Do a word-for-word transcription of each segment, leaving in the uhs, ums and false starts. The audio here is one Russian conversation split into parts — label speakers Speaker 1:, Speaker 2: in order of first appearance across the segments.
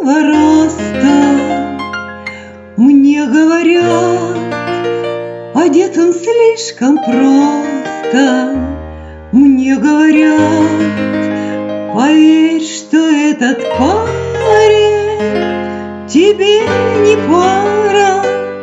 Speaker 1: небольшого роста. Мне говорят, одет он слишком просто. Мне говорят, поверь, что этот парень тебе не пара,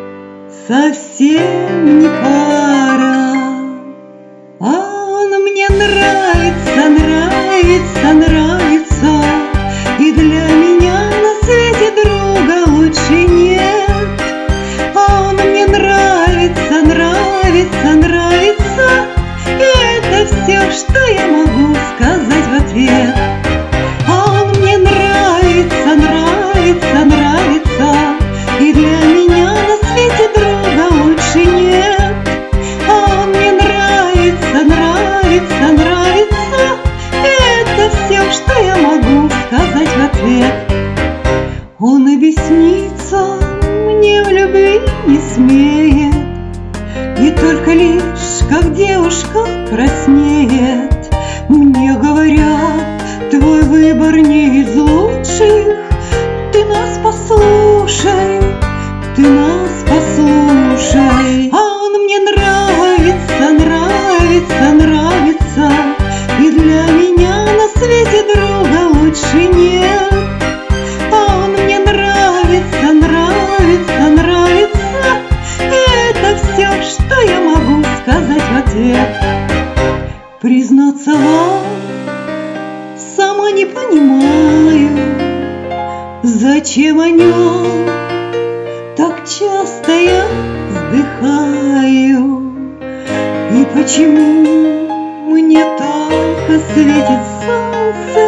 Speaker 1: совсем не пара. А он мне нравится, нравится, нравится, и для меня на свете друга лучше нет. А он мне нравится, нравится, нравится, и это все, что я могу сказать в ответ. А он мне нравится, нравится, нравится, и для меня на свете друга лучше нет. А он мне нравится, нравится, нравится, и это все, что я могу сказать в ответ. Он объясниться мне в любви не смеет, и только лишь, как девушка краснеет. Мне говорят, твой выбор не из лучших, ты нас послушай, ты нас послушай. А он мне нравится, нравится, нравится, и для меня на свете друга лучше нет. А он мне нравится, нравится, нравится, и это все, что я могу сказать в ответ. Признаться вам, сама не понимаю, зачем о нем так часто я вздыхаю, и почему мне только светит солнце